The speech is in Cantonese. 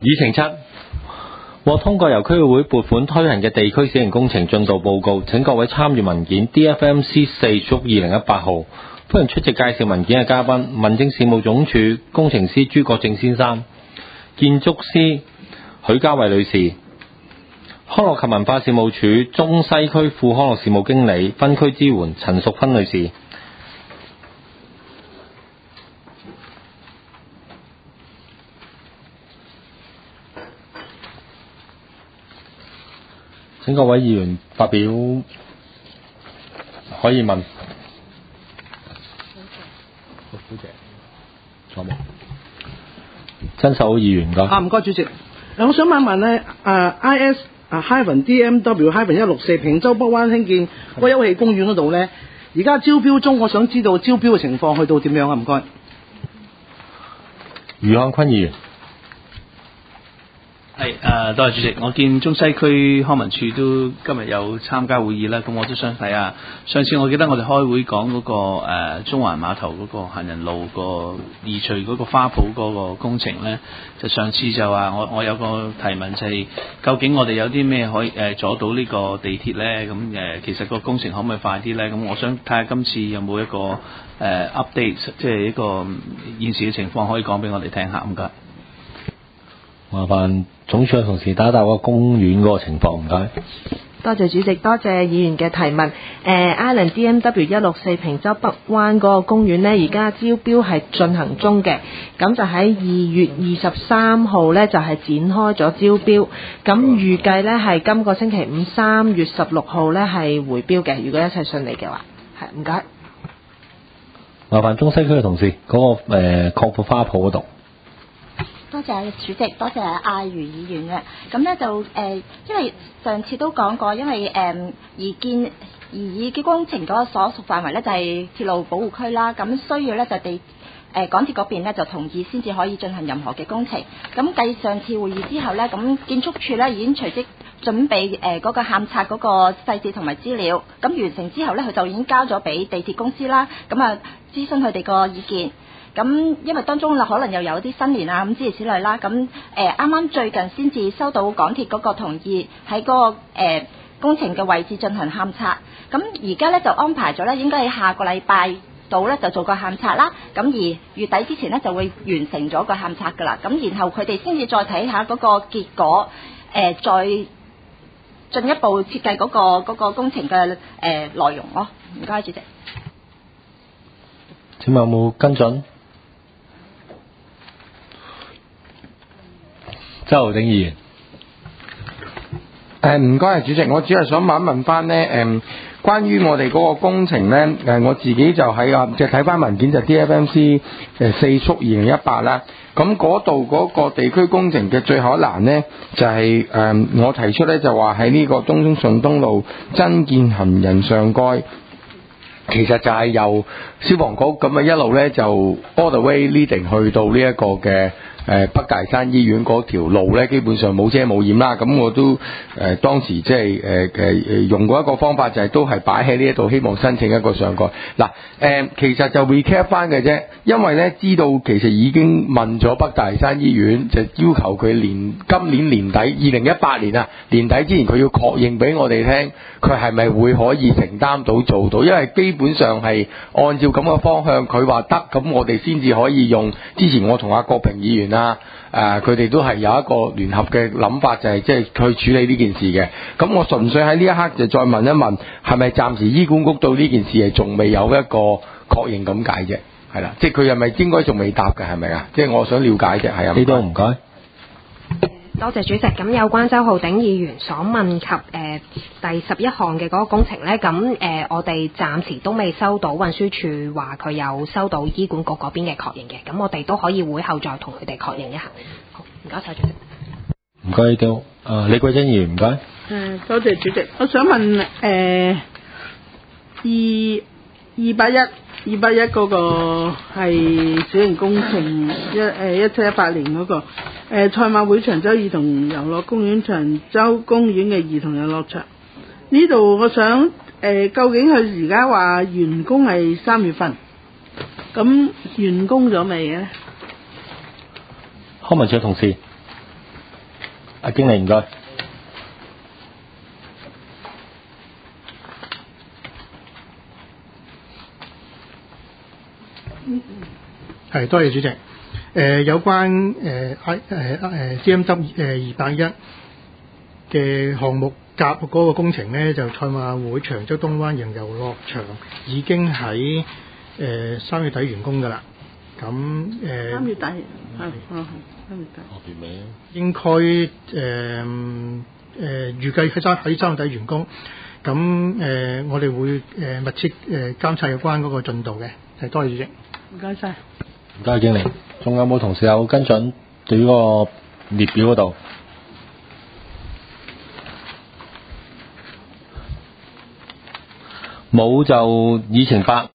議程7獲通過由區議會撥款推行嘅地區小型工程進度報告，請各位參與文件 DFMC 4/2018號。歡迎出席介紹文件嘅嘉賓，民政事務總署工程師朱國正先生，建築師許家慧女士，康樂及文化事務署中西區副康樂事務經理分區支援陳淑芬女士。請各位議員發表，可以問。好，多謝。仲有冇？真手議員㗎。 唔該，主席。我想問咧，IS-DMW-164 坪洲北灣興建個休憩公園嗰度咧，而家招標中，我想知道招標嘅情況去到點樣啊？唔該。 余漢坤議員。 多謝主席。我見中西區康文署都今日有參加會議啦，咁我都想睇下。上次我記得我哋開會講嗰個中環碼頭嗰個行人路個移除嗰個花圃嗰個工程咧，就上次就話我有個提問就係究竟我哋有啲咩可以阻到呢個地鐵咧？咁其實個工程可唔可以快啲咧？咁我想睇下今次有冇一個update， 即係一個現時嘅情況可以講俾我哋聽下，唔該。 麻煩總署嘅同事打個公園嗰個情況，唔該。 多謝主席，多謝議員嘅提問。Island DMW-164 坪洲北灣嗰個公園呢，而家招標係進行中嘅，咁就喺2月23號呢，就係展開咗招標，咁預計呢，係今個星期五3月16號呢，係回標嘅，如果一切順利嘅話，係唔該。 麻煩中西區嘅同事嗰個擴闊花圃嗰度。 多謝主席，多謝阿余議員嘅。咁咧就因為上次都講過，因為擬議嘅工程嗰個所屬範圍咧就係鐵路保護區啦，咁需要咧就港鐵嗰邊咧就同意先至可以進行任何嘅工程。咁繼上次會議之後咧，咁建築署咧已經隨即準備嗰個勘測嗰個細節同埋資料。咁完成之後咧，佢就已經交咗俾地鐵公司啦。咁啊諮詢佢哋個意見。咁因為當中可能又有啲新年啊咁諸如此類啦，咁啱啱最近先至收到港鐵嗰個同意喺嗰個工程嘅位置進行勘測，咁而家咧就安排咗咧，應該喺下個禮拜度咧就做個勘測啦，咁而月底之前咧就會完成咗個勘測噶啦，咁然後佢哋先至再睇下嗰個結果，再進一步設計嗰個工程嘅內容咯。唔該，主席。 請問有冇跟進？周浩鼎議員。 唔該，主席，我只係想問翻呢，關於我哋嗰個工程呢，我自己就喺即係睇翻文件就 DFMC 4/2018啦。咁嗰度嗰個地區工程嘅最後一欄呢，就係我提出呢，就話喺呢個東涌順東路增建行人上蓋。其實就係由消防局咁一路呢，就 all the way leading 去到呢一個嘅北大山醫院嗰條路呢，基本上冇遮冇掩啦。咁我都當時即係用過一個方法，就係都係擺喺呢一度，希望申請一個上蓋。嗱其實就 recap 翻嘅啫，因為呢知道其實已經問咗北大山醫院，就要求佢今年年底2018年啊年底之前，佢要確認俾我哋聽，佢係咪會可以承擔到做到，因為基本上係按照咁嘅方向，佢話得，咁我哋先至可以用。之前我同阿郭平議員佢哋都係有一個聯合嘅諗法，就係即係去處理呢件事嘅。咁我純粹喺呢一刻就再問一問，係咪暫時醫管局對呢件事係仲未有一個確認咁解啫？係啦，即係佢係咪應該仲未答嘅？係咪啊？即係我想了解啫。係啊， 呢度唔該。 多謝主席。咁有關周浩鼎議員所問及第11項嘅嗰個工程呢，咁我哋暫時都未收到運輸署話佢有收到醫管局嗰邊嘅確認嘅，咁我哋都可以會後再同佢哋確認一下。好，唔該晒主席。 唔該都李桂珍議員唔該。 多謝主席。我想問281嗰個係小型工程1718年嗰個賽馬會長洲兒童遊樂公園長洲公園嘅兒童遊樂場呢度，我想究竟佢而家話完工係3月份，咁完工咗未咧？ 康文署同事。 阿經理唔該。 係，多謝主席。有關CMW 281嘅項目甲嗰個工程呢，就賽馬會長洲東灣洋遊樂場已經喺3月底完工㗎啦。咁 3月底係3月底。 月尾啊。 應該預計喺3月底完工。咁我哋會密切監察有關嗰個進度嘅。係，多謝主席。 唔該晒。 唔該，經理。仲有冇同事有跟進對於個列表嗰度？冇就議程8。